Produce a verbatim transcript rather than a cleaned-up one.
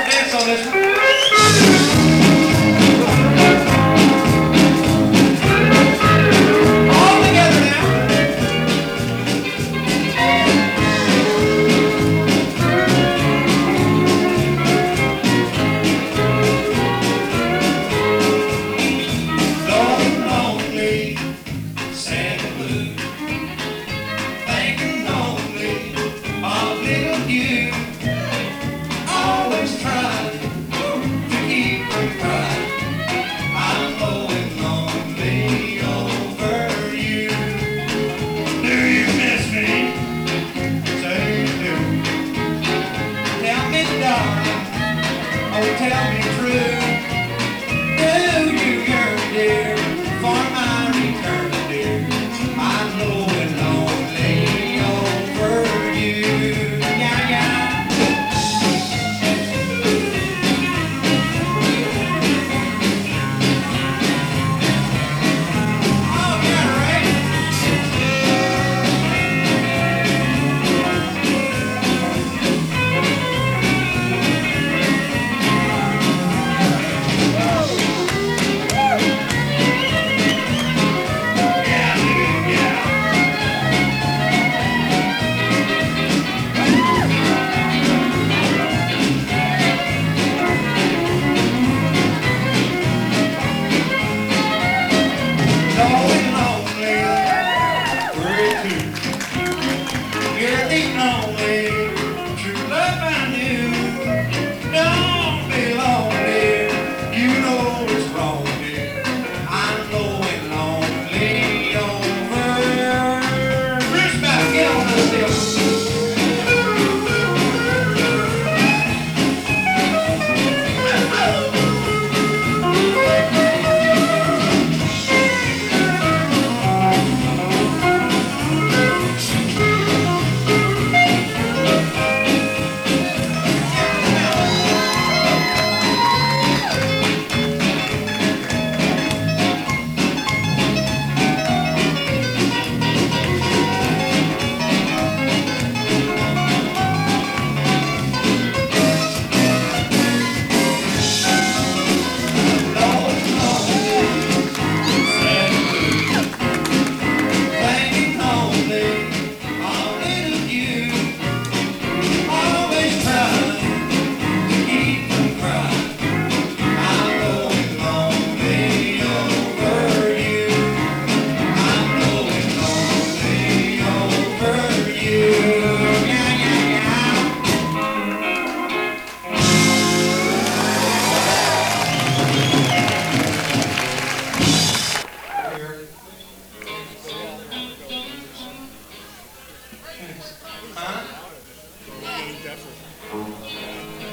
dance on this one. Oh, tell me true, do you yearn, dear, for my return, dear? I'm going lonely over you. Yeah, yeah. Oh, yeah, right. You're the only true love I knew. Don't be lonely, you know it's wrong, dear. I'm going lonely over. Bruce, back, get on the steel. Huh?